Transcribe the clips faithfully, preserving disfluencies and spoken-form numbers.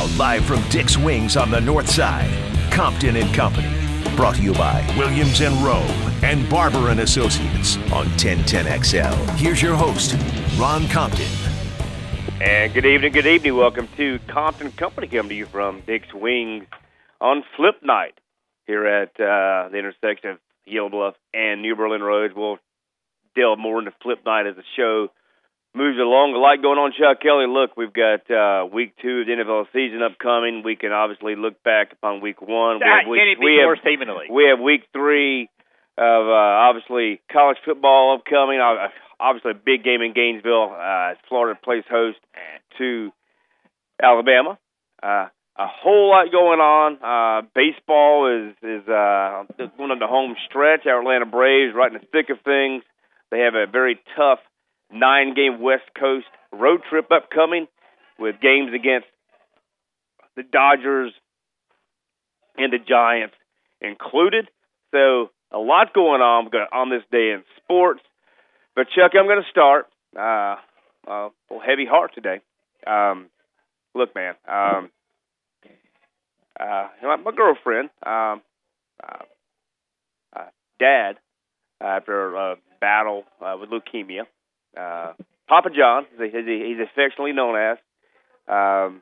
live from Dick's Wings on the north side, Compton and Company. Brought to you by Williams and Rowe and Barber and Associates on ten ten X L. Here's your host, Ron Compton. And good evening, good evening. Welcome to Compton Company, coming to you from Dick's Wings on Flip Night here at uh, the intersection of Yellow Bluff and New Berlin Roads. We'll delve more into Flip Night as the show moves along. A lot going on, Chuck Kelly. Look, we've got uh, week two of the N F L season upcoming. We can obviously look back upon week one. That we have week, can it be we more have, seemingly? We have week three of uh, obviously college football upcoming. Uh, obviously, a big game in Gainesville. Uh, Florida plays host to Alabama. Uh, a whole lot going on. Uh, baseball is is uh, going on the home stretch. Our Atlanta Braves right in the thick of things. They have a very tough nine-game West Coast road trip upcoming with games against the Dodgers and the Giants included. So a lot going on on this day in sports. But, Chuck, I'm going to start. Uh, a little heavy heart today. Um, look, man, um, uh, my girlfriend, um, uh, uh, dad, after a battle uh, with leukemia, Uh, Papa John, as he's affectionately known as, um,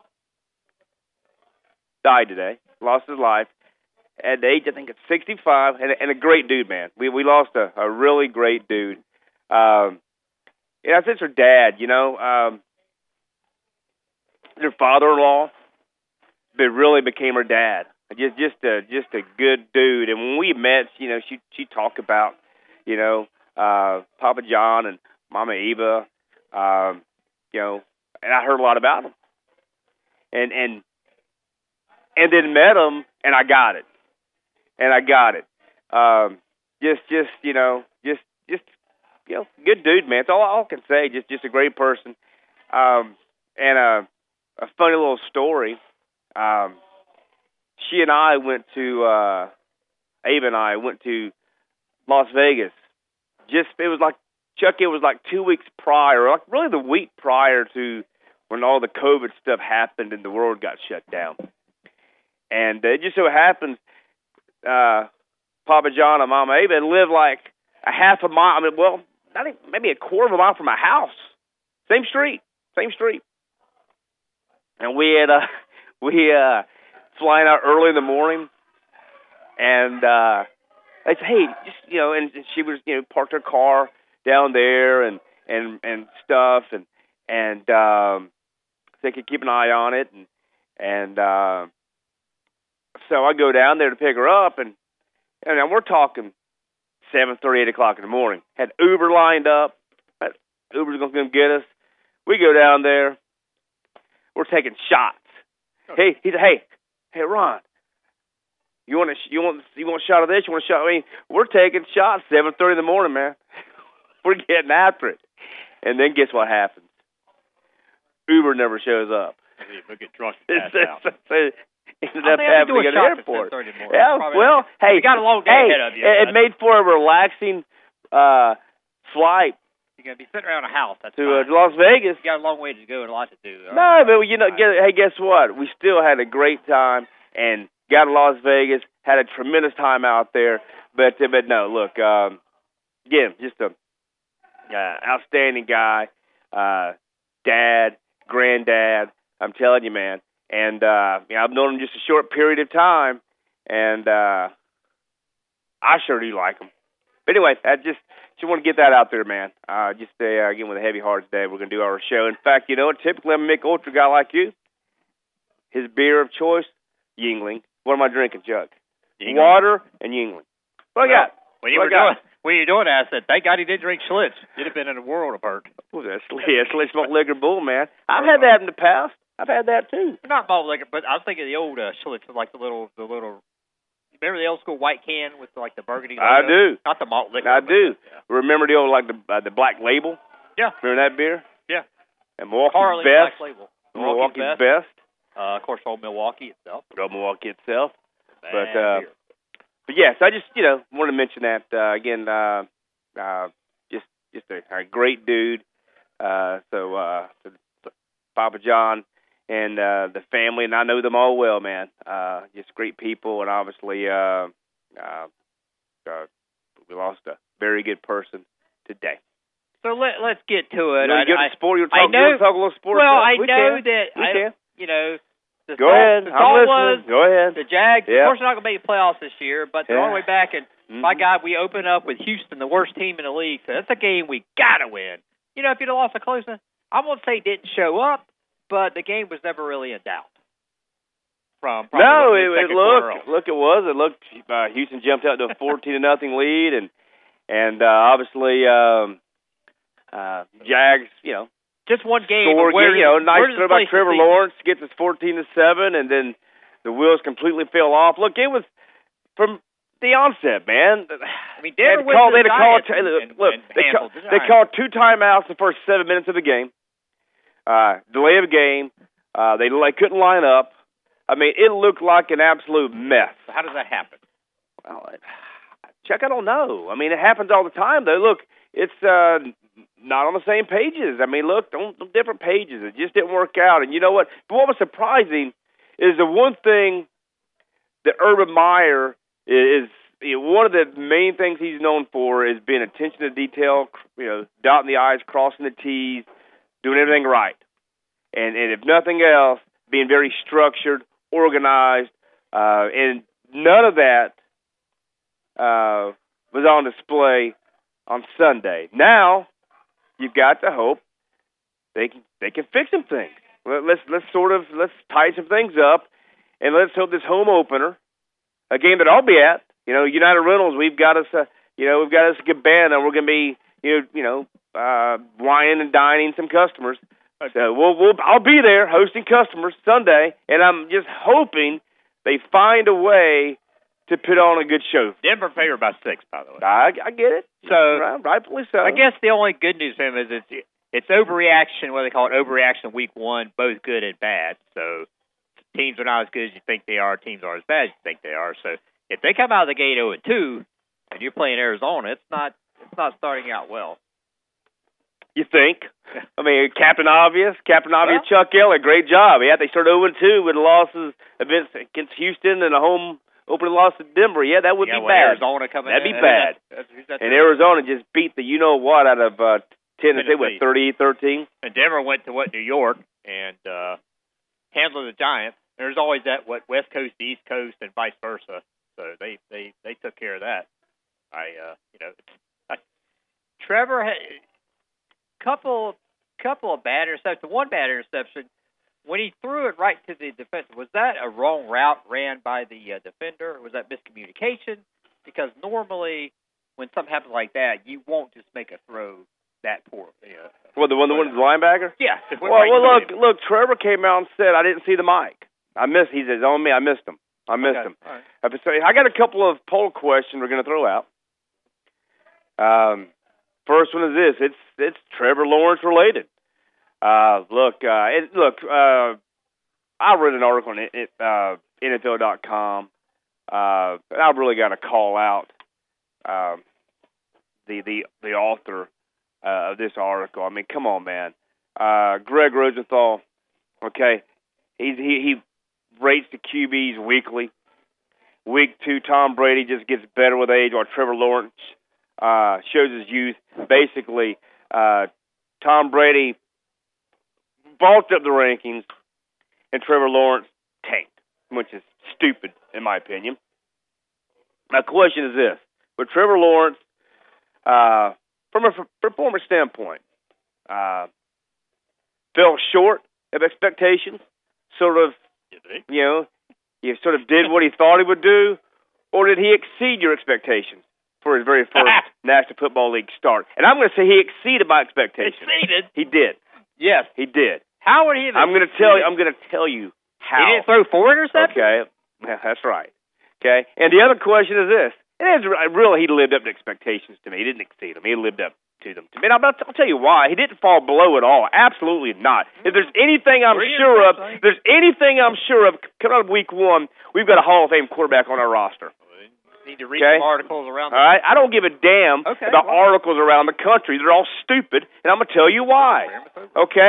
died today, lost his life at the age, I think, it's sixty-five, and, and a great dude, man. We we lost a, a really great dude. Um, yeah, since her dad, you know, um, her father-in-law, but really became her dad. Just just a just a good dude. And when we met, you know, she she talked about, you know, uh, Papa John and Mama Eva, um, you know, and I heard a lot about them, and and and then met them, and I got it, and I got it. Um, just just you know, just just you know, good dude, man. That's all, all I can say. Just just a great person, um, and a a funny little story. Um, she and I went to uh, Ava and I went to Las Vegas. Just it was like. Chuck, it was like two weeks prior, like really the week prior to when all the COVID stuff happened and the world got shut down. And it just so happens uh, Papa John and Mama Ava lived like a half a mile, I mean, well, not even, maybe a quarter of a mile from my house. Same street, same street. And we had uh, we uh, flying out early in the morning, and uh, I said, hey, just, you know, and she was, you know, parked her car down there and, and, and stuff, and and um, they could keep an eye on it, and and uh, so I go down there to pick her up, and and we're talking seven thirty, eight o'clock in the morning. Had Uber lined up. Uber's going to come get us. We go down there. We're taking shots. Hey, he said, hey, hey, Ron. You want a, you want you want a shot of this? You want a shot? I mean, we're taking shots seven thirty in the morning, man. We're getting after it. And then guess what happens? Uber never shows up. We'll get drunk and pass out. Ended up having to go to the airport. Yeah, Probably well, hey, you got a long day hey, ahead of you. It, it made for a relaxing uh, flight. You're going to be sitting around a house. That's to fine. uh, Las Vegas. You got a long way to go and a lot to do. No, but, you know, get, hey, guess what? We still had a great time and got to Las Vegas, had a tremendous time out there. But, uh, but no, look, um, again, just a Uh, outstanding guy, uh, dad, granddad. I'm telling you, man. And uh, you know, I've known him just a short period of time, and uh, I sure do like him. But anyway, I just just want to get that out there, man. Uh, just uh, again with a heavy heart today, we're gonna do our show. In fact, you know what? Typically, I'm a Mick Ultra guy like you. His beer of choice, Yuengling. What am I drinking, Chuck? Yuengling. Water and Yuengling. What I got? When you what were doing, when you were doing that, I said, thank God he did drink Schlitz. You'd have been in a world of hurt. Well, that's yeah, Schlitz Malt Liquor Bull, man. I've had that in the past. I've had that too. Not malt liquor, but I was thinking of the old uh, Schlitz, like the little, the little. Remember the old school white can with like the burgundy logo? I do. Not the malt liquor. I but, do. Yeah. Remember the old like the uh, the Black Label? Yeah. Remember that beer? Yeah. And Milwaukee's Carling Best. Black Label. Milwaukee's, Milwaukee's Best. Best. Uh, of course, old Milwaukee itself. Old Milwaukee itself. Bad but uh, beer. but yes, I just you know wanted to mention that uh, again. Uh, uh, just just a, a great dude. Uh, so, uh, so Papa John and uh, the family, and I know them all well, man. Uh, just great people, and obviously uh, uh, uh, we lost a very good person today. So let, let's get to it. You know, I, you I, sport, you I talk, know, you talk a little sports well, stuff? I we know can. that, we I, can. you know, the Go thought, ahead. the I'm thought listening. was Go ahead. the Jags, Yep. of course, they're not going to make the playoffs this year, but they're Yeah. all the way back, and mm-hmm. my God, we open up with Houston, the worst team in the league, so that's a game we got to win. You know, if you'd have lost a close one, I won't say it didn't show up, but the game was never really in doubt. From no, it, it it looked, look, it was. It looked, uh, Houston jumped out to a fourteen to nothing lead, and, and uh, obviously, um, uh, Jags, you know, just one game. Scored, where, you know, nice where throw by Trevor Lawrence, gets us fourteen to seven, and then the wheels completely fell off. Look, it was from the onset, man. I mean, Denver they called, the they called, and, look, and they, call, the they called two timeouts the first seven minutes of the game. Uh, delay of the game. Uh, they, they couldn't line up. I mean, it looked like an absolute mess. So how does that happen? Well, Chuck, I don't know. I mean, it happens all the time, though. Look, it's uh, not on the same pages. I mean, look, on different pages. It just didn't work out. And you know what? But what was surprising is the one thing that Urban Meyer is, you know, one of the main things he's known for is being attention to detail, you know, dotting the I's, crossing the T's, doing everything right. And, and if nothing else, being very structured, organized, uh, and none of that uh, was on display on Sunday. Now, you've got to hope they can they can fix some things. Let's let's sort of let's tighten some things up, and let's hope this home opener, a game that I'll be at, you know, United Rentals, we've got us a you know we've got us a cabana, and we're going to be you know you know uh, wining and dining some customers. So we'll we'll I'll be there hosting customers Sunday, and I'm just hoping they find a way to put on a good show. Denver favored by six, by the way. I, I get it. So right, rightfully so. I guess the only good news for him is it's it's overreaction. What they call it, overreaction. Week one, both good and bad. So teams are not as good as you think they are. Teams are as bad as you think they are. So if they come out of the gate zero and two, and you're playing Arizona, it's not it's not starting out well. You think? I mean, Captain Obvious, Captain Obvious, well, Chuck Eller, great job. Yeah, they started zero and two with losses against against Houston and a home opening loss to Denver. Yeah, that would yeah, be well, bad. Arizona coming That'd in, be bad. That's, that's, that's and Arizona just beat the you know what out of uh, Tennessee with thirty-eight thirteen. And Denver went to what New York and uh, handled the Giants. There's always that what West Coast to East Coast and vice versa. So they they, they took care of that. I uh, you know, I, Trevor had couple couple of bad interceptions. One bad interception when he threw it right to the defense. Was that a wrong route ran by the uh, defender? Or was that miscommunication? Because normally when something happens like that, you won't just make a throw that poor. You know, well, the one the one was the linebacker. Yeah. Well, well, look, look. Trevor came out and said, "I didn't see the mic. I missed." He says, "On me, I missed him. I missed okay. him." Right. So I got a couple of poll questions we're going to throw out. Um. First one is this: it's it's Trevor Lawrence related. Uh, look, uh, it, look. Uh, I read an article on it, it, uh, N F L dot com. Uh, and I really got to call out uh, the the the author uh, of this article. I mean, come on, man. Uh, Greg Rosenthal. Okay, he's, he he rates the Q Bs weekly. Week two, Tom Brady just gets better with age, while Trevor Lawrence Uh, shows his youth. Basically, uh, Tom Brady vaulted up the rankings, and Trevor Lawrence tanked, which is stupid, in my opinion. My question is this. With Trevor Lawrence, uh, from a performance standpoint, uh, fell short of expectations, sort of, you know, he sort of did what he thought he would do, or did he exceed your expectations for his very first National Football League start? And I'm going to say he exceeded my expectations. Exceeded? He did. Yes. He did. How would he have I'm going to tell you, I'm going to tell you how. He didn't throw four interceptions? Okay. Yeah, that's right. Okay. And the other question is this. It is really, he lived up to expectations to me. He didn't exceed them. He lived up to them. To me, I'll, I'll tell you why. He didn't fall below at all. Absolutely not. If there's anything I'm Three sure of, if there's anything I'm sure of, coming out of week one, we've got a Hall of Fame quarterback on our roster. Need to read okay? some articles around. All right, I don't give a damn okay, about well. articles around the country. They're all stupid, and I'm gonna tell you why. Okay,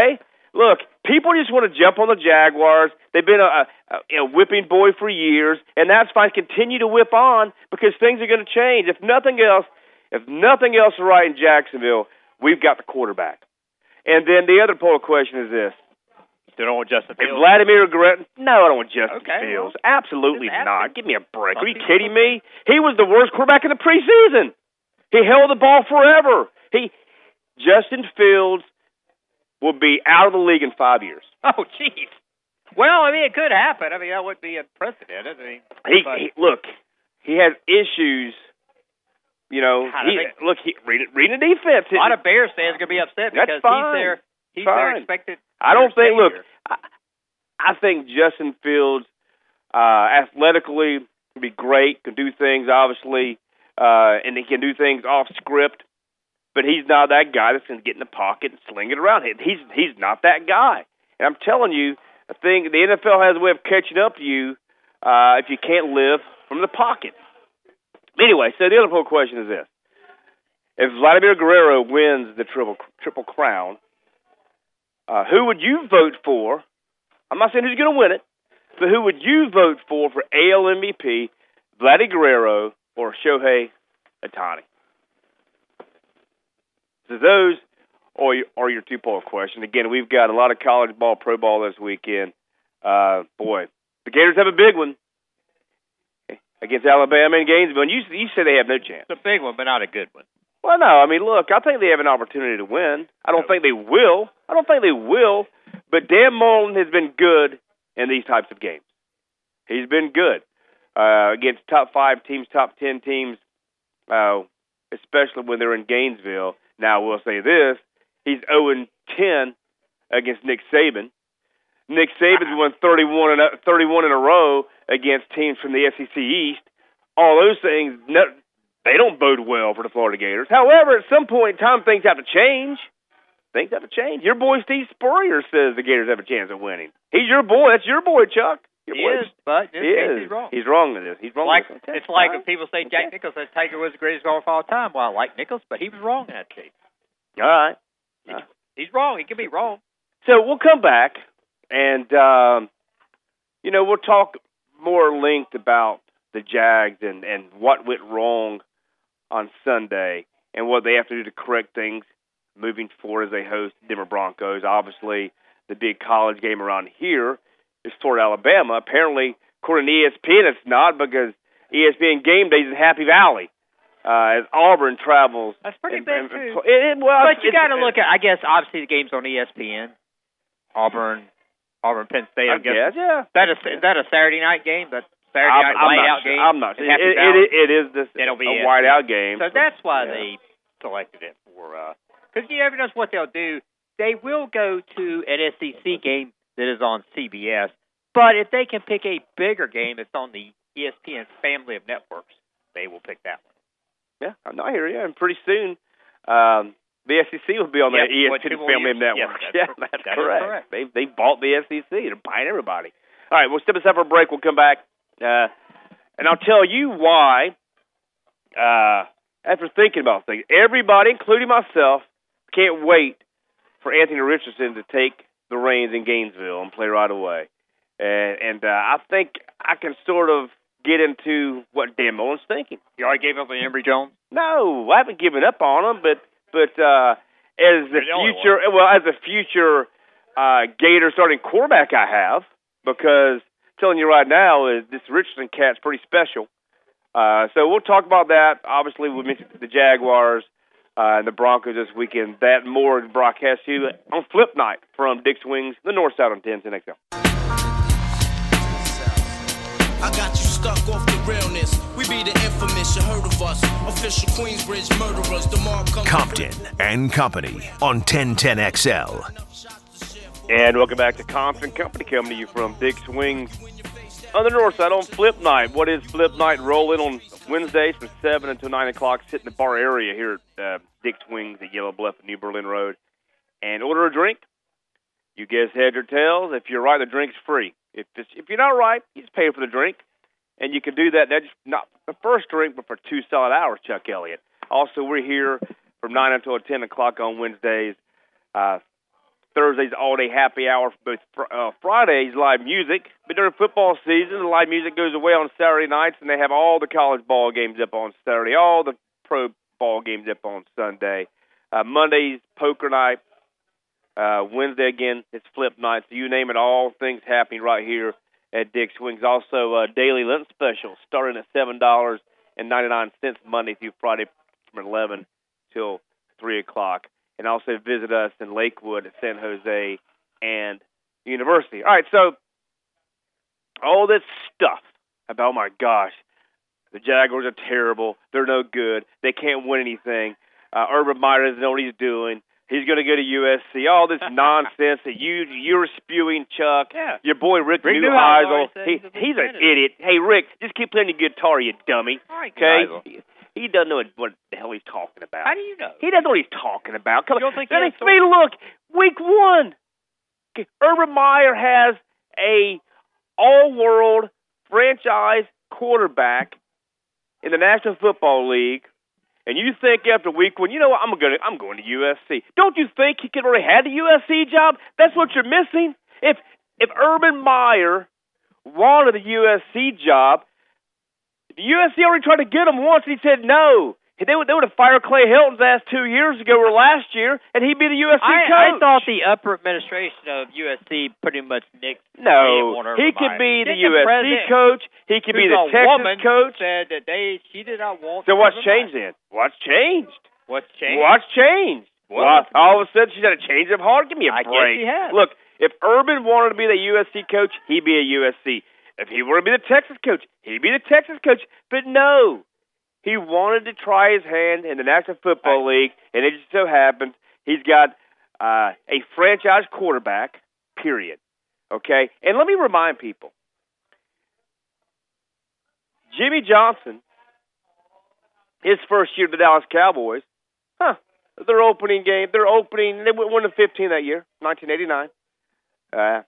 look, people just want to jump on the Jaguars. They've been a, a, a whipping boy for years, and that's fine. Continue to whip on because things are going to change. If nothing else, if nothing else is right in Jacksonville, we've got the quarterback. And then the other poll question is this. You don't want Justin Fields? If Vladimir Guerrero, no, I don't want Justin okay, Fields. Well, Absolutely not. Give me a break. Are you people kidding me? He was the worst quarterback in the preseason. He held the ball forever. He, Justin Fields will be out of the league in five years. Oh, jeez. Well, I mean, it could happen. I mean, that would be unprecedented. I mean, he, he look, he has issues. You know, he, look, he, read it, read the defense. A lot of Bears fans are going to be upset because That's fine. he's their he's fine. their expected. I don't think. Look, savior. I, I think Justin Fields, uh, athletically, can be great. Can do things obviously, uh, and he can do things off script. But he's not that guy that's going to get in the pocket and sling it around. He's he's not that guy. And I'm telling you, I think the N F L has a way of catching up to you uh, if you can't live from the pocket. Anyway, so the other whole question is this. If Vladimir Guerrero wins the triple triple crown, uh, who would you vote for? I'm not saying who's going to win it, but who would you vote for for A L M V P, Vladimir Guerrero or Shohei Ohtani? So those are your, are your two poll questions. Again, we've got a lot of college ball, pro ball this weekend. Uh, boy, the Gators have a big one against Alabama and Gainesville. And you, you say they have no chance. It's a big one, but not a good one. Well, no. I mean, look, I think they have an opportunity to win. I don't no. think they will. I don't think they will. But Dan Mullen has been good in these types of games. He's been good uh, against top five teams, top ten teams, uh, especially when they're in Gainesville. Now, we'll say this. He's oh and ten against Nick Saban. Nick Saban's won thirty-one in a, thirty-one in a row against teams from the S E C East. All those things, no, they don't bode well for the Florida Gators. However, at some point in time, things have to change. Things have to change. Your boy Steve Spurrier says the Gators have a chance of winning. He's your boy. That's your boy, Chuck. Your he boy. is, but in this he case, is. he's wrong. He's wrong in this. He's wrong. Like, okay. It's like right. when people say okay. Jack Nicklaus said Tiger was the greatest golfer of all time. Well, I like Nicklaus, but he was wrong in that case. All right. Uh, he's wrong. He can be wrong. So we'll come back, and, um, you know, we'll talk more length about the Jags and, and what went wrong on Sunday and what they have to do to correct things moving forward as they host Denver Broncos. Obviously, the big college game around here is Florida, Alabama. Apparently, according to E S P N, it's not because E S P N Game Day is in Happy Valley uh, as Auburn travels. That's pretty and, big, and, too. It, it, well, but you got to look at, I guess, obviously the game's on E S P N. Auburn, Auburn, Penn State. I, I guess, guess, yeah. That is, is that a Saturday night game? That Saturday I'm, night I'm whiteout sure. game? I'm not sure. It, it, it, it is this, It'll be a whiteout game. So that's why yeah. they selected it for, because uh, you never know what they'll do. They will go to an S E C game that is on C B S, but if they can pick a bigger game that's on the E S P N family of networks, they will pick that one. Yeah, I'm not here. Yeah, and pretty soon, um, the S E C will be on yep, the E S P N family years? of networks. Yes, that's yeah, that's that correct. correct. They they bought the S E C. They're buying everybody. All right, we'll step aside for a break. We'll come back, uh, and I'll tell you why. Uh, after thinking about things, everybody, including myself, can't wait for Anthony Richardson to take the reins in Gainesville and play right away. And, and uh, I think I can sort of get into what Dan Mullen's thinking. You already gave up on Emory Jones? No, I haven't given up on him, but but uh, as the future, well, as a future uh, Gator starting quarterback, I have, because I'm telling you right now, is this Richardson cat's pretty special. Uh, so we'll talk about that. Obviously, we mentioned the Jaguars uh, and the Broncos this weekend. That and more broadcast to you on Flip Night from Dick's Wings, the North Side on ten ten X L. I got you stuck off the realness. We be the infamous, you heard of us. Official Queensbridge murderers. The mark comes Compton and Company on ten ten X L. And welcome back to Compton Company, coming to you from Dick's Wings on the North Side on Flip Night. What is Flip Night? Rolling on Wednesdays from seven until nine o'clock. Sit in the bar area here at uh, Dick's Wings at Yellow Bluff and New Berlin Road and order a drink. You guess heads or tails. If you're right, the drink's free. If it's, if you're not right, you just pay for the drink. And you can do that, that's not the first drink, but for two solid hours, Chuck Elliott. Also, we're here from nine until ten o'clock on Wednesdays. Uh, Thursday's all-day happy hour for both uh, Fridays, live music. But during football season, the live music goes away on Saturday nights, and they have all the college ball games up on Saturday, all the pro ball games up on Sunday. Uh, Monday's poker night. Uh, Wednesday, again, it's flip night. So you name it, all things happening right here at Dick's Wings. Also, uh, daily lunch specials starting at seven dollars and ninety-nine cents Monday through Friday from eleven till three o'clock. And also visit us in Lakewood, San Jose, and University. All right, so all this stuff about, oh, my gosh, the Jaguars are terrible. They're no good. They can't win anything. Uh, Urban Meyer doesn't know what he's doing. He's going to go to U S C. All this nonsense that you you're spewing, Chuck. Yeah. Your boy Rick, Rick Neuheisel. He, he's, he's an idiot. Hey, Rick, just keep playing the guitar, you dummy. Right, okay? Neuheisel. He, he doesn't know what the hell he's talking about. How do you know? He doesn't know what he's talking about. Come You on. don't think he I has mean, look, week one. Okay, Urban Meyer has a all-world franchise quarterback in the National Football League. And you think after week one, you know what, I'm going to I'm going to U S C. Don't you think he could already have the U S C job? That's what you're missing. If if Urban Meyer wanted the U S C job, the U S C already tried to get him once, and he said no. They would, they would have fired Clay Helton's ass two years ago or last year, and he'd be the U S C I, coach. I thought the upper administration of U S C pretty much nixed. No, he could be the U S C coach. He could be the Texas coach. Said that they she did not want. So what's changed then? What's changed? What's changed? What's changed? Well, all of a sudden she's had a change of heart. Give me a I break. guess she has. Look, if Urban wanted to be the U S C coach, he'd be a U S C. If he wanted to be the Texas coach, he'd be the Texas coach. But no. He wanted to try his hand in the National Football League, and it just so happens he's got uh, a franchise quarterback, period. Okay? And let me remind people, Jimmy Johnson, his first year to the Dallas Cowboys, huh, their opening game, their opening, they won the fifteen that year, nineteen eighty-nine. Uh,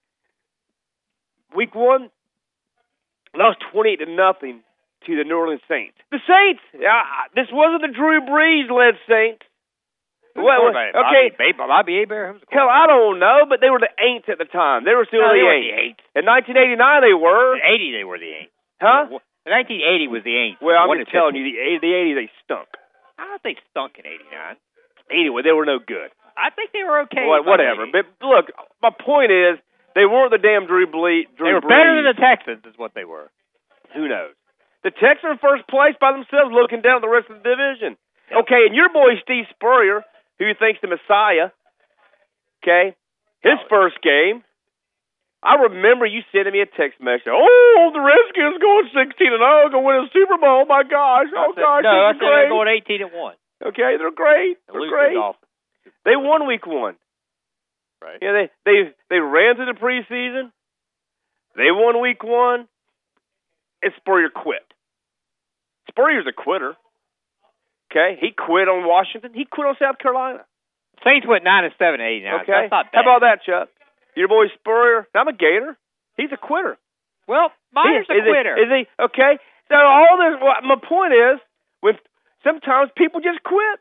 week one, lost twenty-eight to nothing. To the New Orleans Saints. The Saints! Uh, this wasn't the Drew Brees-led Saints. Well, okay. Bobby, Bobby Abear? Hell, I don't know, but they were the Aints at the time. They were still no, the, they Aints. were the Aints. In nineteen eighty-nine, they were. In eighty, they were the Aints. Huh? In nineteen eighty was the Aints. Well, I'm One just telling you, the, the eighties, they stunk. I don't think stunk in eighty-nine. Anyway, they were no good. I think they were okay. Well, whatever. But look, my point is, they weren't the damn Drew Brees. They were better than the Texans, is what they were. Who knows? The Texans are in first place by themselves, looking down at the rest of the division. Okay, and your boy Steve Spurrier, who you think's the Messiah, okay, his first game, I remember you sending me a text message. Oh, the Redskins going sixteen and oh, going to win a Super Bowl. Oh my gosh! Oh said, gosh! No, I said they're going eighteen and one. Okay, they're great. They're great. They won week one. Right. Yeah, they they they ran through the preseason. They won week one. And Spurrier quit. Spurrier's a quitter. Okay, he quit on Washington. He quit on South Carolina. Saints went nine and seven, eight now. Okay, that's not bad. How about that, Chuck? Your boy Spurrier. I'm a Gator. He's a quitter. Well, Meyer's he, a quitter. He, is he okay? So all this. Well, my point is, with sometimes people just quit.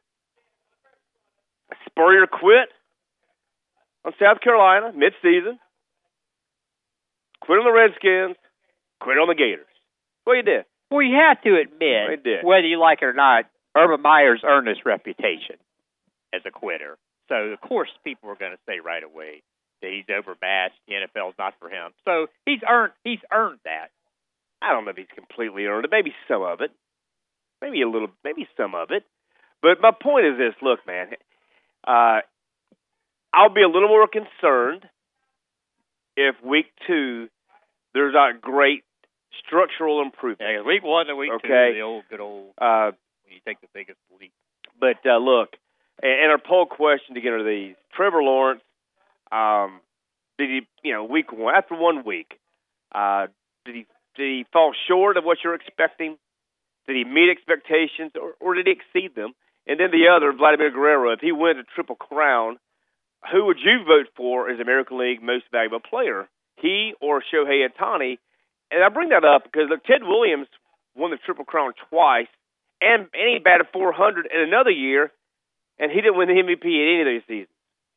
Spurrier quit on South Carolina mid-season. Quit on the Redskins. Quit on the Gators. What you did? Well, you have to admit, whether you like it or not, Urban Meyer's earned this reputation as a quitter. So, of course, people are going to say right away that he's overmatched. The N F L's not for him. So he's earned he's earned that. I don't know if he's completely earned it. Maybe some of it. Maybe a little. Maybe some of it. But my point is this. Look, man, uh, I'll be a little more concerned if week two there's not great structural improvement. Yeah, week one and week okay. two, the old good old. Uh, when you take the biggest leap. But uh, look, and, and our poll question to get into these: Trevor Lawrence, um, did he, you know, week one after one week, uh, did he did he fall short of what you're expecting? Did he meet expectations, or, or did he exceed them? And then the other, Vladimir Guerrero, if he wins a Triple Crown, who would you vote for as American League Most Valuable Player? He or Shohei Ohtani? And I bring that up because, look, Ted Williams won the Triple Crown twice, and, and he batted four hundred in another year, and he didn't win the M V P in any of those seasons.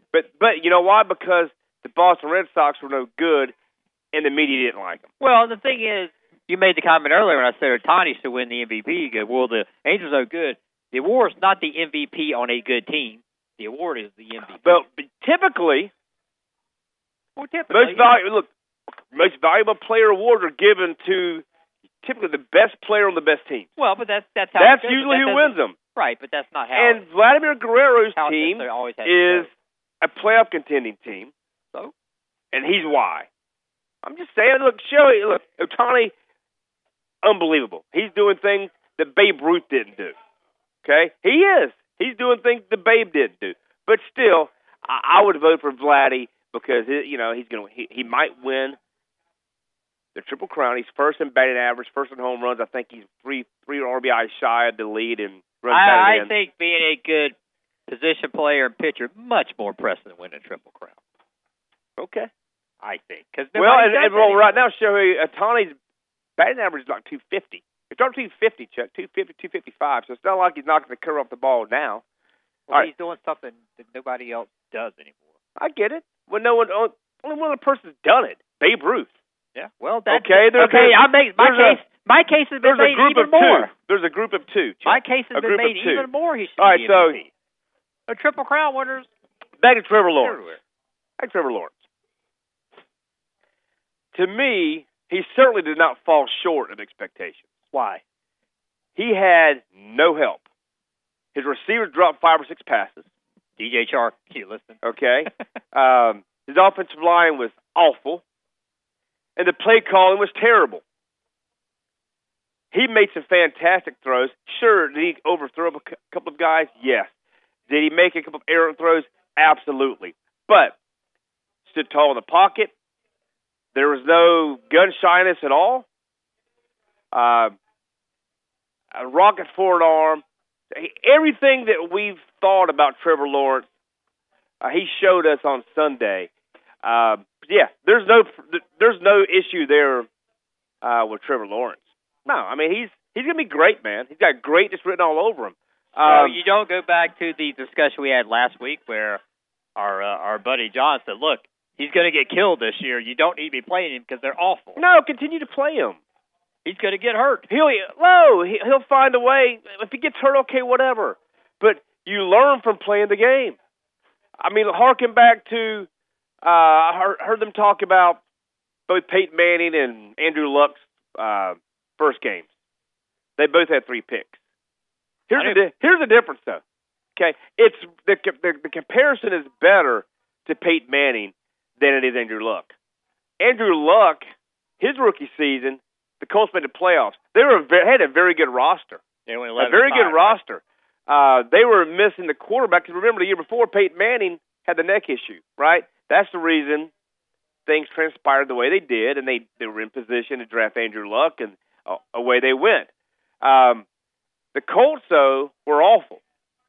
But but you know why? Because the Boston Red Sox were no good, and the media didn't like them. Well, the thing is, you made the comment earlier when I said Ohtani should win the M V P. You go, well, the Angels are good. The award is not the M V P on a good team. The award is the M V P. But, but typically, well, typically most yeah. valuable look, most valuable player awards are given to typically the best player on the best team. Well, but that's that's how that's it goes, usually that who wins them. Right, but that's not how. And Vladimir Guerrero's how team always is a playoff contending team. So, and he's why. I'm just saying. Look, show look, Ohtani, unbelievable. He's doing things that Babe Ruth didn't do. Okay, he is. He's doing things that Babe didn't do. But still, I, I would vote for Vladdy because it, you know he's gonna he, he might win the Triple Crown. He's first in batting average, first in home runs. I think he's three three R B Is shy of the lead and runs I, I in. think being a good position player and pitcher much more impressive than winning a Triple Crown. Okay, I think because well, and, and well, right now, Shohei Ohtani's batting average is like two fifty. It's not two fifty, Chuck, two fifty, two fifty-five. So it's not like he's knocking the curve off the ball now. Well, All he's right. doing something that nobody else does anymore. I get it. Well, no one, only one other person's done it. Babe Ruth. Yeah. Well, that's okay. There's okay. A, I make my case. A, my case has been made even of more. Two. There's a group of two. Chuck. My case has a been group made of two. even more. He should All right. be So, M V P. A Triple Crown winners. Back to Trevor Lawrence. Everywhere. Back to Trevor Lawrence. To me, he certainly did not fall short of expectations. Why? He had no help. His receivers dropped five or six passes. D J Chark, you listen. Okay. um, his offensive line was awful. And the play calling was terrible. He made some fantastic throws. Sure, did he overthrow a couple of guys? Yes. Did he make a couple of errant throws? Absolutely. But stood tall in the pocket. There was no gun shyness at all. Uh, a rocket forward arm. Everything that we've thought about Trevor Lawrence, uh, he showed us on Sunday. Uh, yeah, there's no there's no issue there uh, with Trevor Lawrence. No, I mean he's he's gonna be great, man. He's got greatness written all over him. Um, so um, you don't go back to the discussion we had last week where our uh, our buddy John said, "Look, he's going to get killed this year. You don't need to be playing him because they're awful." No, continue to play him. He's going to get hurt. He'll no, he'll find a way. If he gets hurt, okay, whatever. But you learn from playing the game. I mean, harken back to uh, I heard, heard them talk about both Peyton Manning and Andrew Luck's uh, first games. They both had three picks. Here's the di- here's the difference, though. Okay, it's the, the the comparison is better to Peyton Manning than it is Andrew Luck. Andrew Luck, his rookie season, the Colts made the playoffs. They were had a very good roster. They went a very good right? roster. Uh, they were missing the quarterback. Because remember, the year before, Peyton Manning had the neck issue, right? That's the reason things transpired the way they did, and they, they were in position to draft Andrew Luck, and uh, away they went. Um, the Colts, though, were awful.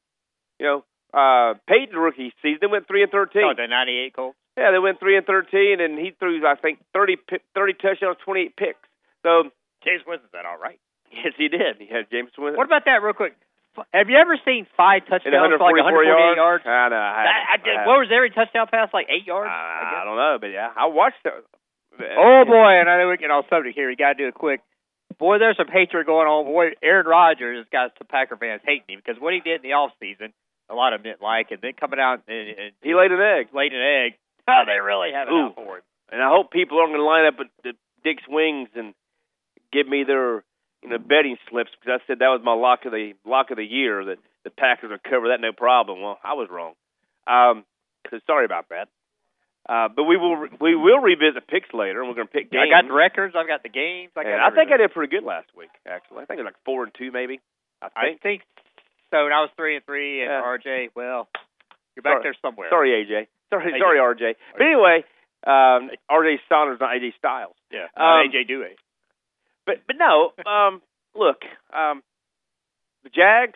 You know, uh, Peyton's rookie season, they went three and thirteen. Oh, the ninety-eight Colts. Yeah, they went three and thirteen, and he threw, I think, thirty, thirty touchdowns, twenty-eight picks. So James Winston's that all right? Yes, he did. He had James Winston. What about that, real quick? Have you ever seen five touchdowns for like one hundred forty-eight yards? yards? I know. I that, I did, I what was every touchdown pass, like eight yards? Uh, I, I don't know, but yeah, I watched it. Oh, boy, and I know we're getting off subject here. We got to do it quick. Boy, there's some hatred going on. Boy, Aaron Rodgers has got some Packer fans hating him because what he did in the offseason, a lot of them didn't like, and then coming out and, and he laid an egg. Laid an egg. Oh, they really have it Ooh. out for him. And I hope people aren't going to line up at the Dick's Wings and give me their you know betting slips because I said that was my lock of the lock of the year that the Packers would cover that no problem. Well, I was wrong. Um, so sorry about that. Uh, but we will we will revisit picks later, and we're going to pick games. I got the records. I've got the games. I, got and I think I did pretty good last week. Actually, I think it was like four and two, maybe. I think. I think so. And I was three and three, and yeah. R J. Well, you're back sorry, there somewhere. Sorry, A J. Sorry, A J. sorry, R J. But anyway, um, R J Saunders, not A J Styles. Yeah, um, A J Due. But but no. Um, look, um, the Jags.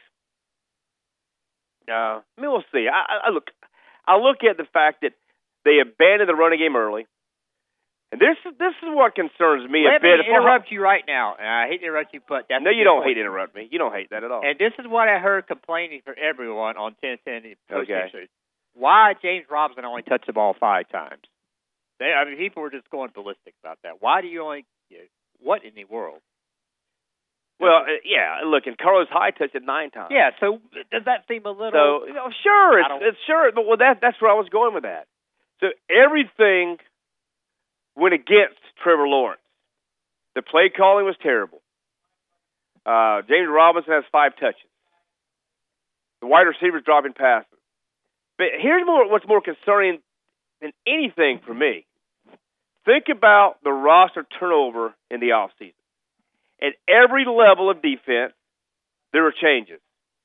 Uh, I mean, we'll see. I, I look. I look at the fact that they abandoned the running game early, and this is this is what concerns me Let a bit. Let me interrupt you right now, and I hate to interrupt you, but that's no, you don't point. hate to interrupt me. You don't hate that at all. And this is what I heard complaining from everyone on ten ten. Okay. why James Robinson only touched the ball five times. They, I mean, people were just going ballistic about that. Why do you only? You know, what in the world? Well, uh, yeah. Look, and Carlos Hyde touched it nine times. Yeah. So does that seem a little? So you know, sure, it's, it's sure. But well, that that's where I was going with that. So everything went against Trevor Lawrence. The play calling was terrible. Uh, James Robinson has five touches. The wide receivers dropping passes. But here's more, what's more concerning than anything for me. Think about the roster turnover in the offseason. At every level of defense, there were changes.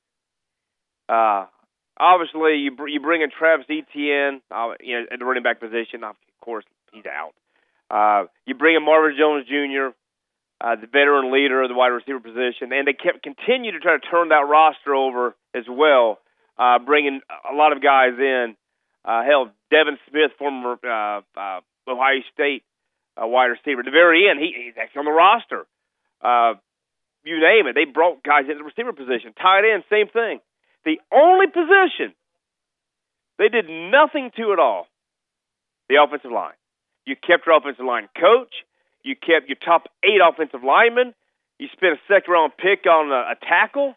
Uh, obviously, you br- you bring in Travis Etienne, uh, you know, at the running back position. Of course, he's out. Uh, you bring in Marvin Jones Junior, uh, the veteran leader of the wide receiver position, and they kept continue to try to turn that roster over as well, uh, bringing a lot of guys in. Uh, hell, Devin Smith, former uh, uh, Ohio State uh, wide receiver. At the very end, he, he's actually on the roster. Uh, you name it. They brought guys into the receiver position. Tight end, same thing. The only position they did nothing to at all, the offensive line. You kept your offensive line coach. You kept your top eight offensive linemen. You spent a second-round pick on a, a tackle.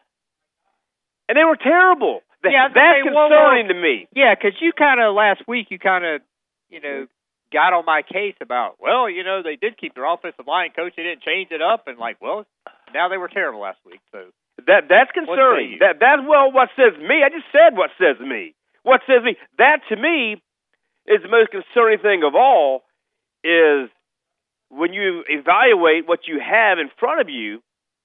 And they were terrible. That, yeah, that's say, concerning well, to me. Yeah, because you kind of, last week, you kind of, you know, got on my case about, well, you know, they did keep their offensive line coach. They didn't change it up. And, like, well, now they were terrible last week. So that That's concerning. That That's, well, what says me. I just said what says me. What says me. That, to me, is the most concerning thing of all, is when you evaluate what you have in front of you,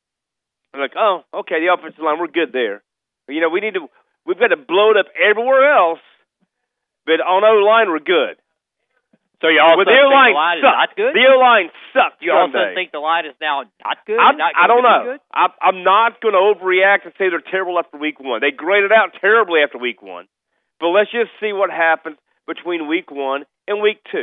I'm like, oh, okay, the offensive line, we're good there. You know, we need to, we've got to blow it up everywhere else, but on O-line, we're good. So you also well, think the line is not good? The O-line sucked You Sunday. also think the line is now not good? I'm, not I don't know. Good? I, I'm not going to overreact and say they're terrible after week one. They graded out terribly after week one. But let's just see what happens between week one and week two.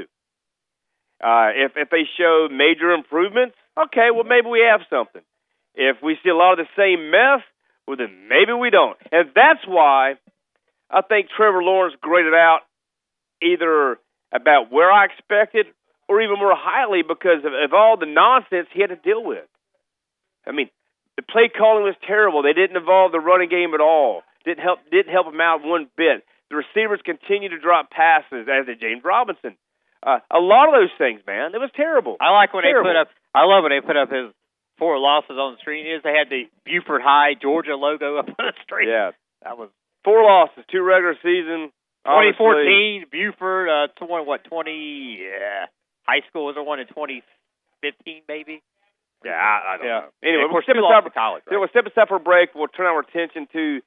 Uh, if if they show major improvements, okay, well, maybe we have something. If we see a lot of the same mess, well, then maybe we don't. And that's why I think Trevor Lawrence graded out either about where I expected or even more highly because of, of all the nonsense he had to deal with. I mean, the play calling was terrible. They didn't involve the running game at all. Didn't help didn't help him out one bit. The receivers continued to drop passes, as did James Robinson. Uh, a lot of those things, man. It was terrible. I like when terrible. they put up. I love when they put up his four losses on the screen. Is they had the Buford High Georgia logo up on the screen. Yeah, that was four losses, two regular season. twenty fourteen Buford. Uh, twenty what? Twenty. Yeah. High school was the one in twenty fifteen, maybe. Yeah, I, I don't yeah. know. Anyway, we'll step aside for college. Right? Yeah, we'll step aside for a break. We'll turn our attention to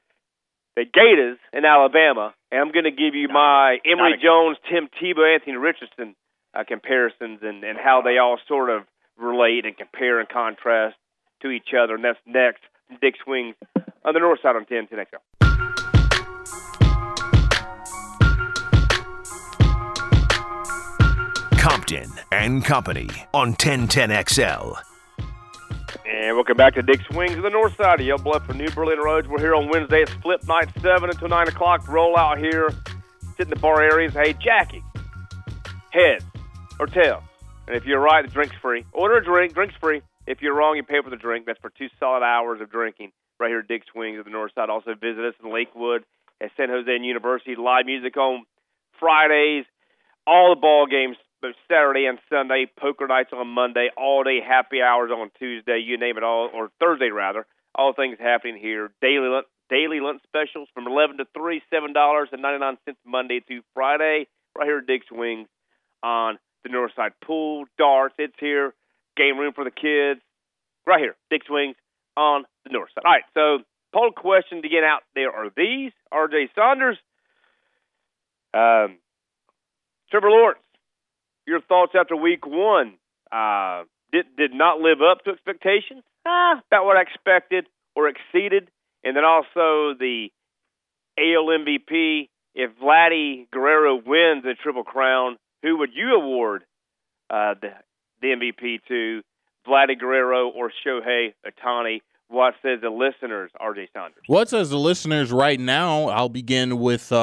the Gators in Alabama, and I'm going to give you my Emory Jones, Tim Tebow, Anthony Richardson uh, comparisons and, and how they all sort of relate and compare and contrast to each other. And that's next from Dick Swings on the north side on ten ten X L. Compton and Company on ten ten X L. And welcome back to Dick Swings of the north side of Yellow Bluff for New Berlin Roads. We're here on Wednesday. It's flip night, seven until nine o'clock. Roll out here, sit in the bar areas. Hey, Jackie, heads or tails? And if you're right, the drink's free. Order a drink, drink's free. If you're wrong, you pay for the drink. That's for two solid hours of drinking right here at Dick Swings of the north side. Also visit us in Lakewood at San Jose University. Live music on Fridays. All the ball games Saturday and Sunday, poker nights on Monday, all-day happy hours on Tuesday, you name it all, or Thursday, rather. All things happening here. Daily lunch, daily lunch specials from eleven to three, seven dollars and ninety-nine cents Monday to Friday, right here at Dick's Wings on the north side. Pool, darts, it's here. Game room for the kids, right here, Dick's Wings on the north side. All right, so poll question to get out there are these. R J Saunders, um, Trevor Lawrence. Your thoughts after week one? Uh, did did not live up to expectations? Ah, about what I expected or exceeded. And then also the A L M V P. If Vladdy Guerrero wins the Triple Crown, who would you award uh, the, the M V P to? Vladdy Guerrero or Shohei Ohtani? What says the listeners, R J Saunders? What says the listeners right now? I'll begin with uh,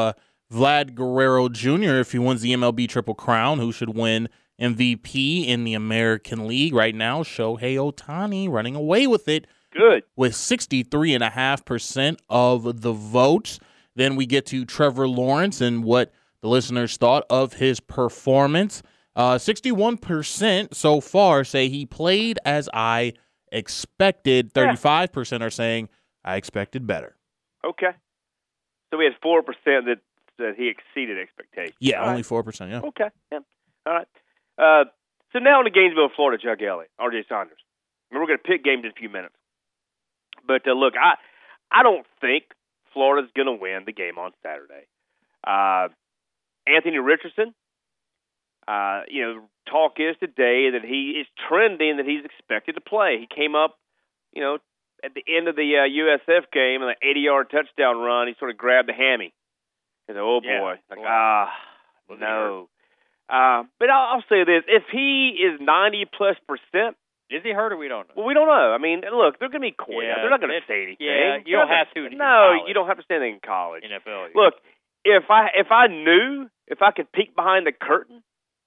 Vlad Guerrero Junior, if he wins the M L B Triple Crown, who should win M V P in the American League right now. Shohei Ohtani running away with it. Good. With sixty-three point five percent of the votes. Then we get to Trevor Lawrence and what the listeners thought of his performance. Uh, sixty-one percent so far say he played as I expected. thirty-five percent are saying I expected better. Okay. So we had four percent that, that he exceeded expectations. Yeah, All only right. four percent, yeah. Okay. Yeah. All right. Uh, so now in the Gainesville, Florida, Chuck Elliott, R J Saunders. I mean, we're going to pick games in a few minutes. But, uh, look, I I don't think Florida's going to win the game on Saturday. Uh, Anthony Richardson, uh, you know, talk is today that he is trending that he's expected to play. He came up, you know, at the end of the uh, U S F game, an eighty-yard touchdown run, he sort of grabbed the hammy. He said, oh, boy. Yeah. Like, ah, no. Uh, but I'll, I'll say this. If he is ninety-plus percent, is he hurt or we don't know? Well, we don't know. I mean, look, they're going to be coy. Yeah, they're not going to say anything. Yeah, you They're don't have gonna, to. No, in you don't have to say anything in college. N F L. Yeah. Look, if I if I knew, if I could peek behind the curtain,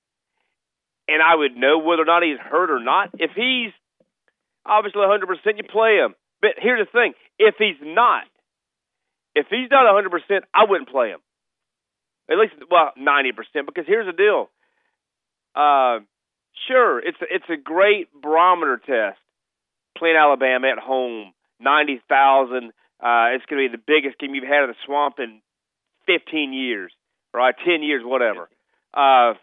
and I would know whether or not he's hurt or not, if he's obviously one hundred percent, you play him. But here's the thing. If he's not, if he's not one hundred percent, I wouldn't play him. At least, well, ninety percent, because here's the deal. Uh, sure, it's a, it's a great barometer test. Playing Alabama at home, ninety thousand. Uh, it's going to be the biggest game you've had in the swamp in fifteen years, right? ten years, whatever. Uh,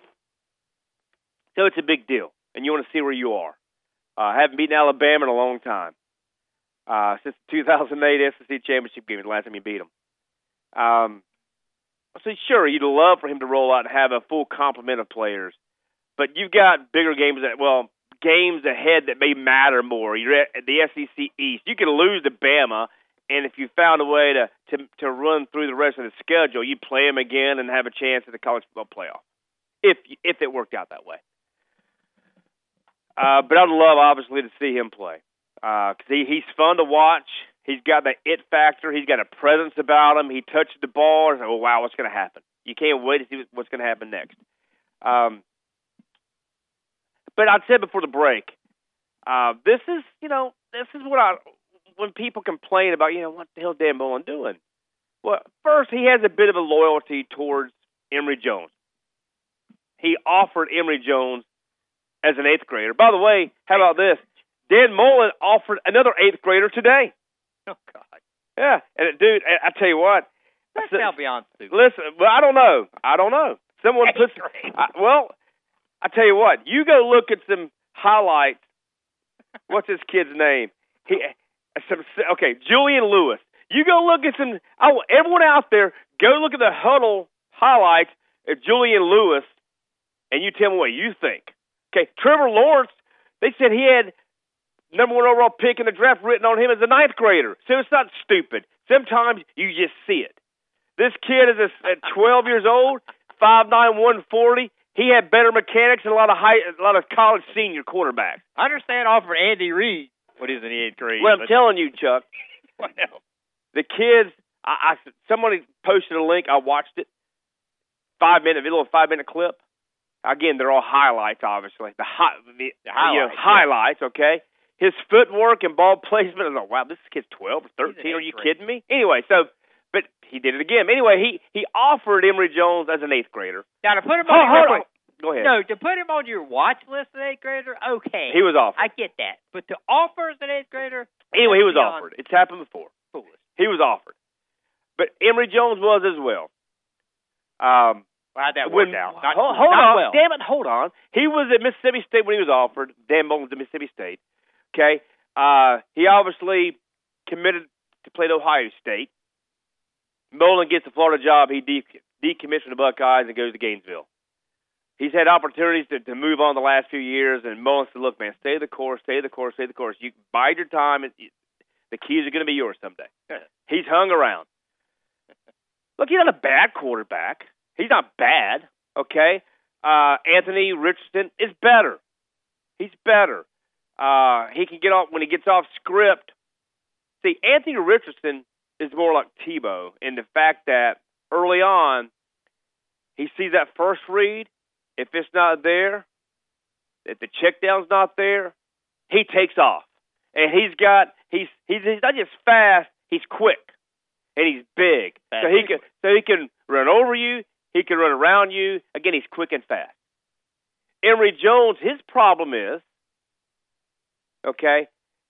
so it's a big deal, and you want to see where you are. Uh, haven't beaten Alabama in a long time. Uh, since the two thousand eight S E C Championship game, the last time you beat them. Um, so sure, you'd love for him to roll out and have a full complement of players, but you've got bigger games that, well, games ahead that may matter more. You're at the S E C East. You can lose to Bama, and if you found a way to, to, to run through the rest of the schedule, you play them again and have a chance at the college football playoff, if if it worked out that way. Uh, but I'd love, obviously, to see him play. Because uh, he, he's fun to watch. He's got the it factor. He's got a presence about him. He touches the ball. And, oh, wow, what's going to happen? You can't wait to see what's going to happen next. Um, but I said before the break, uh, this is, you know, this is what I, when people complain about, you know, what the hell is Dan Mullen doing? Well, first, he has a bit of a loyalty towards Emory Jones. He offered Emory Jones as an eighth grader. By the way, how about this? Dan Mullen offered another eighth grader today. Oh, God. Yeah, and dude, I, I tell you what. That's now beyond stupid. Listen, well, I don't know. I don't know. Someone puts. I, well, I tell you what. You go look at some highlights. What's this kid's name? He. Some, okay, Julian Lewis. You go look at some. I want everyone out there, go look at the huddle highlights of Julian Lewis, and you tell me what you think. Okay, Trevor Lawrence. They said he had number one overall pick in the draft written on him as a ninth grader. So it's not stupid. Sometimes you just see it. This kid is at twelve years old, five nine, one forty. He had better mechanics than a lot of high, a lot of college senior quarterbacks. I understand offering Andy Reid what he's in the eighth grade. Well, I'm telling you, Chuck, what else? The kids. I, I somebody posted a link. I watched it. Five minute, a little five minute clip. Again, they're all highlights, obviously. The, hi, the, the highlights, you know, highlights, okay? His footwork and ball placement, I was like, wow, this kid's twelve or thirteen. Are you grade. kidding me? Anyway, so, but he did it again. Anyway, he, he offered Emory Jones as an eighth grader. Now, to put him on, hold, your, hold on. Go ahead. No, to put him on your watch list as an eighth grader, okay. He was offered. I get that. But to offer as an eighth grader? Anyway, he was offered. It's happened before. Foolish. He was offered. But Emory Jones was as well. Um, Well, how'd that work when, out? Not, hold, hold not on. well. Damn it, hold on. He was at Mississippi State when he was offered. Dan Mullen was at Mississippi State. Okay? Uh, he obviously committed to play at Ohio State. Mullen gets the Florida job. He de- decommissioned the Buckeyes and goes to Gainesville. He's had opportunities to, to move on the last few years, and Mullen said, look, man, stay the course, stay the course, stay the course. You bide your time, and the keys are going to be yours someday. He's hung around. Look, he's not a bad quarterback. He's not bad, okay? Uh, Anthony Richardson is better. He's better. Uh, he can get off when he gets off script. See, Anthony Richardson is more like Tebow in the fact that early on he sees that first read. If it's not there, if the check down's not there, he takes off. And he's got he's he's, he's not just fast, he's quick. And he's big. Fast so he can so he can run over you, he can run around you. Again, he's quick and fast. Emory Jones, his problem is, okay,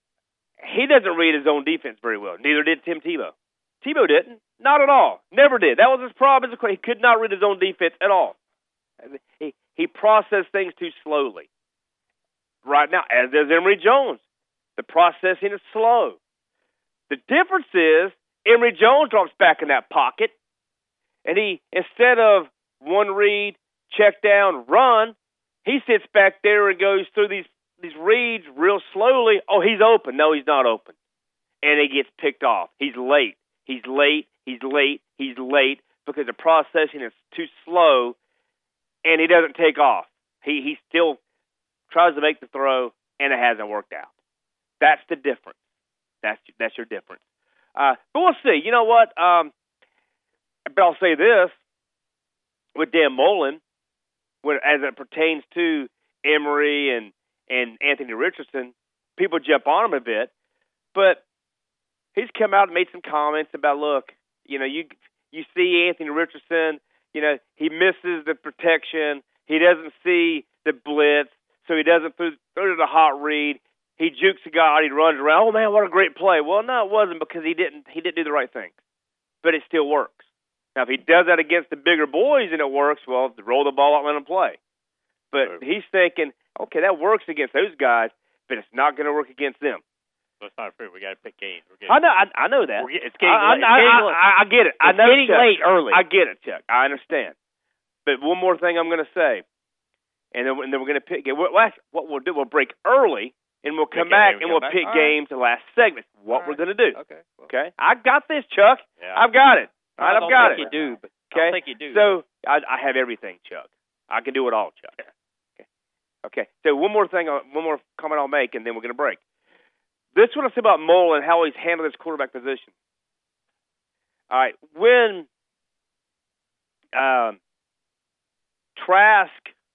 he doesn't read his own defense very well. Neither did Tim Tebow. Tebow didn't. Not at all. Never did. That was his problem. He could not read his own defense at all. He he processed things too slowly. Right now, as does Emory Jones. The processing is slow. The difference is Emory Jones drops back in that pocket, and he, instead of one read, check down, run, he sits back there and goes through these, these reads real slowly. Oh, he's open. No, he's not open. And he gets picked off. He's late. He's late. He's late. He's late because the processing is too slow, and he doesn't take off. He he still tries to make the throw, and it hasn't worked out. That's the difference. That's that's your difference. Uh, but we'll see. You know what? Um, but I'll say this with Dan Mullen, when, as it pertains to Emory and, and Anthony Richardson, people jump on him a bit, but he's come out and made some comments about, look, you know, you you see Anthony Richardson, you know, he misses the protection, he doesn't see the blitz, so he doesn't throw, throw to the hot read. He jukes a guy, he runs around. Oh man, what a great play! Well, no, it wasn't because he didn't. He didn't do the right thing, but it still works. Now, if he does that against the bigger boys and it works, well, roll the ball out and let him play. But right. He's thinking, okay, that works against those guys, but it's not going to work against them. So it's not fair. We got to pick games. We're I know. I, I know that. We're, it's getting I, late. I, it's I, I, I get it. It's I know, getting Chuck. late early. I get it, Chuck. I understand. But one more thing I'm going to say, and then, and then we're going to pick. What, what we'll do, we'll break early. And we'll come pick back game, and we'll back. pick All games right. the last segment. What All we're right. going to do. Okay. Well. Okay. I got this, Chuck. Yeah. I've got it. All right, I I've got think it. you do. But okay. I don't think you do. So I, I have everything, Chuck. I can do it all, Chuck. Okay. Okay. So one more thing, one more comment I'll make, and then we're going to break. This is what I say about Mullen and how he's handled his quarterback position. All right. When um, Trask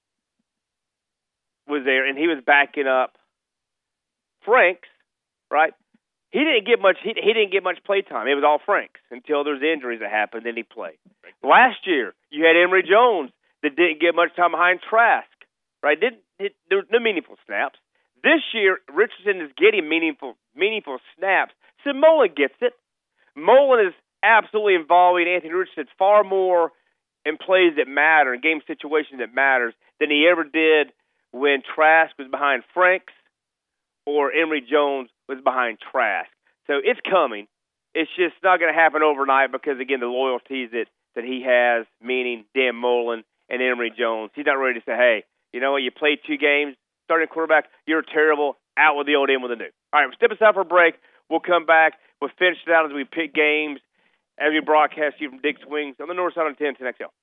was there and he was backing up Franks, right? He didn't get much. He, he didn't get much play time. It was all Franks until there's injuries that happened. Then he played. Last year, you had Emory Jones that didn't get much time behind Trask, right? Didn't it, there was no meaningful snaps. This year, Richardson is getting meaningful meaningful snaps. So Mullen gets it. Mullen is absolutely involving Anthony Richardson far more in plays that matter, in game situations that matters, than he ever did when Trask was behind Franks or Emory Jones was behind Trask. So it's coming. It's just not going to happen overnight because, again, the loyalties that, that he has, meaning Dan Mullen and Emory Jones. He's not ready to say, hey, you know what, you played two games, starting quarterback, you're terrible, out with the old, in with the new. All right, we'll step aside for a break. We'll come back. We'll finish it out as we pick games, as we broadcast you from Dick's Wings on the north side on ten ten X L.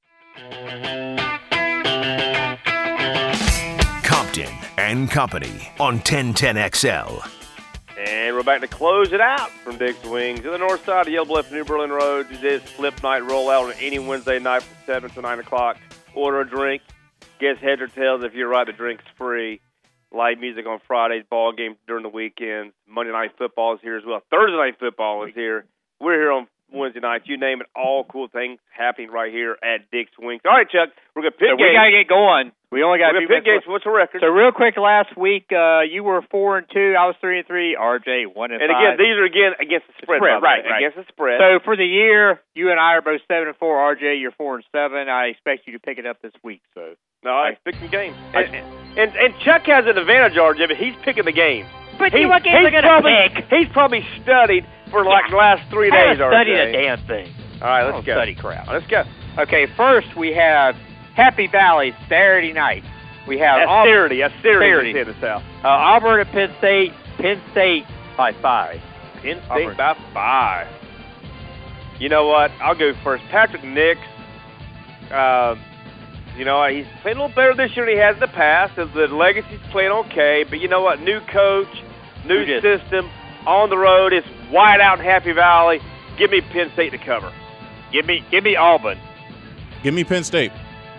Compton and Company on ten ten X L. And we're back to close it out from Dick's Wings on the north side of Yellow Bluff, New Berlin Road. This flip night rollout on any Wednesday night from seven to nine o'clock. Order a drink. Guess heads or tails if you're right, the drink's free. Live music on Fridays, ball games during the weekends. Monday night football is here as well. Thursday night football is here. We're here on Wednesday nights. You name it, all cool things happening right here at Dick's Wings. All right, Chuck, we're going to pick so games. We got to get going. We only got to pick games. What's the record? So real quick, last week uh, you were four and two. I was three and three. R J one and, and five. And again, these are again against the spread. spread right, right, against the spread. So for the year, you and I are both seven and four. R J, you're four and seven. I expect you to pick it up this week. So no, I pick some games. And, and and Chuck has an advantage, R J, but he's picking the games. But he, what games are going to pick? He's probably studied for like the last three days. I haven't studied a damn thing. All right, let's I don't go. Study crap. Let's go. Okay, first we have Happy Valley Saturday night. We have That's Aub- Saturday. That's Saturday. Saturday. In the South. Uh, Auburn at Penn State. Penn State by five. Penn State Auburn. by five. You know what? I'll go first. Patrick Nix. Uh, you know, he's playing a little better this year than he has in the past. The legacy's playing okay, but you know what? New coach, new system, on the road. It's wide out in Happy Valley. Give me Penn State to cover. Give me, give me Auburn. Give me Penn State.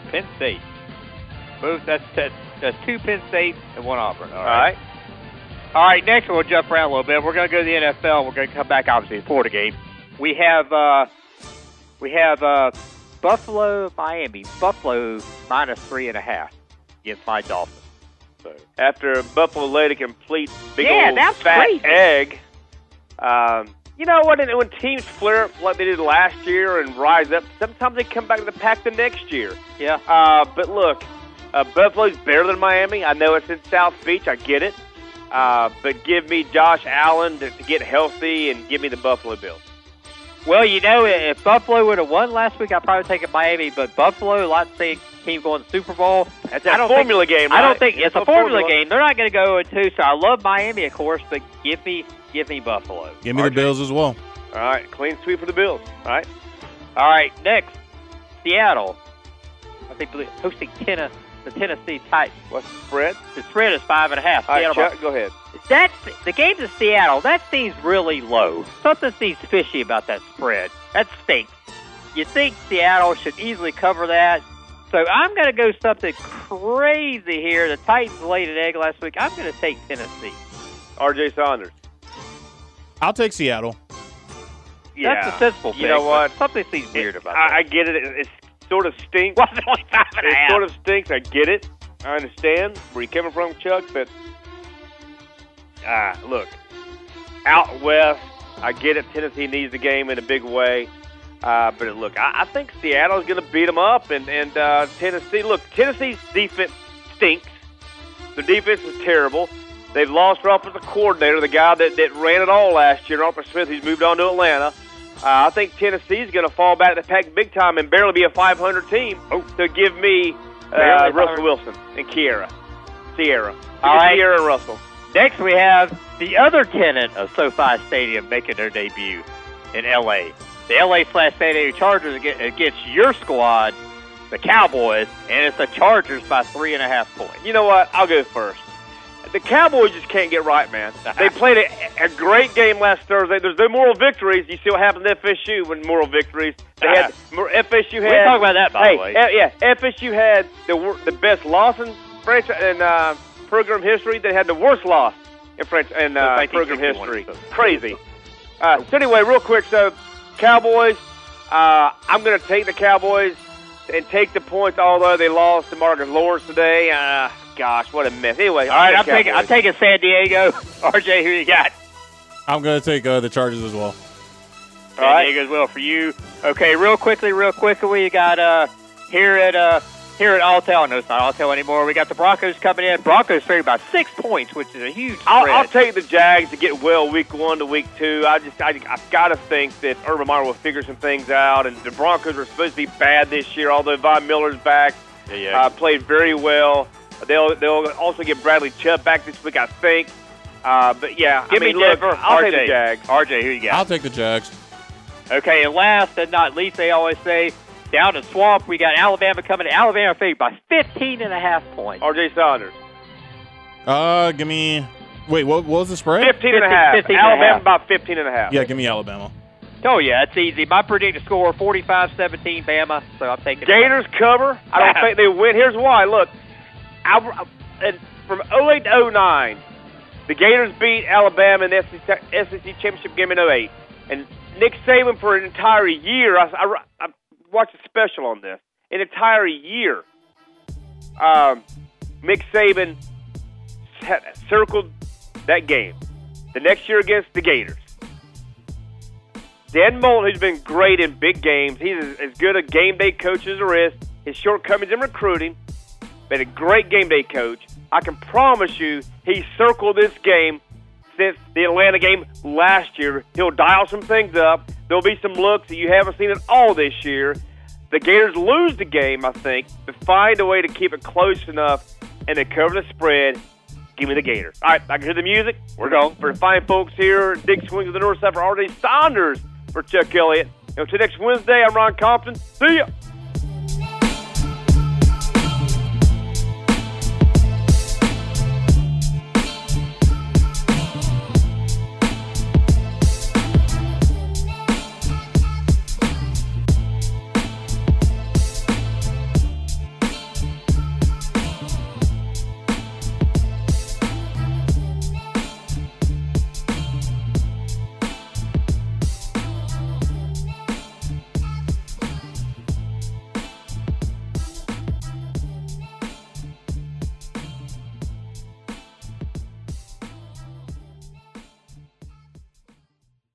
Penn State. Both, that's, that's, that's two Penn State and one Auburn. All All right. right. All right, next we'll jump around a little bit. We're going to go to the N F L. We're going to come back, obviously, before the game. We have uh, we have uh, Buffalo, Miami. Buffalo minus three and a half against my Dolphins. So After Buffalo laid a complete big Yeah, old that's fat crazy. egg, um, you know what? When teams flare up like they did last year and rise up, sometimes they come back to the pack the next year. yeah, Uh, but look, uh, Buffalo's better than Miami. I know it's in South Beach. I get it. Uh, but give me Josh Allen to, to get healthy and give me the Buffalo Bills. well, you know, if Buffalo would have won last week, I'd probably take it Miami. But Buffalo, let's say team going to the Super Bowl. That's I a don't formula think, game, I don't right? think it's, It's a a formula, formula. game. They're not going to go in two. So I love Miami, of course, but give me give me Buffalo. Give me R the J. Bills as well. All right, clean sweep for the Bills. All right. All right, next, Seattle. I think hosting Tenna, the Tennessee Titans. What's the spread? The spread is five and a half. All right, Seattle Chuck, go ahead. That's the game's in Seattle. That seems really low. Something seems fishy about that spread. That stinks. You think Seattle should easily cover that? So I'm going to go something crazy here. The Titans laid an egg last week. I'm going to take Tennessee. R J Saunders. I'll take Seattle. Yeah. That's a sensible You pick, know but what? Something seems weird about I, that. I get it. It, it sort of stinks. Well, it's only five and a It half. sort of stinks. I get it. I understand where you're coming from, Chuck, but ah, look, out west, I get it. Tennessee needs the game in a big way. Uh, but look, I, I think Seattle's going to beat them up, and and uh, Tennessee. Look, Tennessee's defense stinks. Their defense is terrible. They've lost their offensive coordinator, the guy that, that ran it all last year, Arthur Smith, who's moved on to Atlanta. Uh, I think Tennessee's going to fall back to the pack big time and barely be a five hundred team. Oh, to give me uh, Barely Russell Wilson and Kiera, Sierra, All right. Sierra and Russell. Next, we have the other tenant of SoFi Stadium making their debut in L A. The L A slash San Diego Chargers against, against your squad, the Cowboys, and it's the Chargers by three and a half points. You know what? I'll go first. The Cowboys just can't get right, man. They played a, a great game last Thursday. There's no moral victories. You see what happened to F S U when moral victories. They had F S U had. We can talk about that, by hey, the way. uh, yeah, F S U had the wor- the best loss in franchise in uh, program history. They had the worst loss in French in uh, program history. Crazy. Uh, so anyway, real quick, so Cowboys. Uh, I'm going to take the Cowboys and take the points, although they lost to Marcus Lawrence today. Uh, gosh, what a mess. Anyway, All right, I'm taking, I'm taking San Diego. R J, who you got? I'm going to take uh, the Chargers as well. San All right. Diego as well for you. Okay, real quickly, real quickly, we got uh, here at uh, here at Alltel. No, it's not Alltel anymore. We got the Broncos coming in. Broncos favored by six points, which is a huge spread. I'll, I'll take the Jags to get well week one to week two. I just, I, I've got to think that Urban Meyer will figure some things out, and the Broncos are supposed to be bad this year, although Von Miller's back. Yeah, yeah. Uh, played very well. They'll, they'll also get Bradley Chubb back this week, I think. Uh, but yeah, Give I mean, me Denver. look, I'll R J. take the Jags. R J, who you got? I'll take the Jags. Okay, and last and not least, they always say, down in Swamp, we got Alabama coming in. Alabama favored by fifteen and a half points. R J Saunders. Uh, give me. Wait, what, what was the spread? fifteen and a half. fifteen and a Alabama half. about fifteen and a half. Yeah, give me Alabama. Oh, yeah, it's easy. My predicted score, forty-five seventeen, Bama, so I'm taking Gators cover. I don't think they win. Here's why. Look, I, and from oh eight to oh nine, the Gators beat Alabama in the S E C championship game in oh eight. And Nick Saban for an entire year, I, I, I watched a special on this, an entire year, um, Nick Saban had circled that game. The next year against the Gators. Dan Mullen, who's been great in big games, he's as, as good a game day coach as there is. His shortcomings in recruiting, been a great game day coach. I can promise you he circled this game since the Atlanta game last year. He'll dial some things up. There'll be some looks that you haven't seen at all this year. The Gators lose the game, I think, but find a way to keep it close enough and to cover the spread. Give me the Gators. All right, I can hear the music. We're going. For the fine folks here, Dick Swings of the North Side for R J Saunders, for Chuck Elliott. Until next Wednesday, I'm Ron Compton. See ya.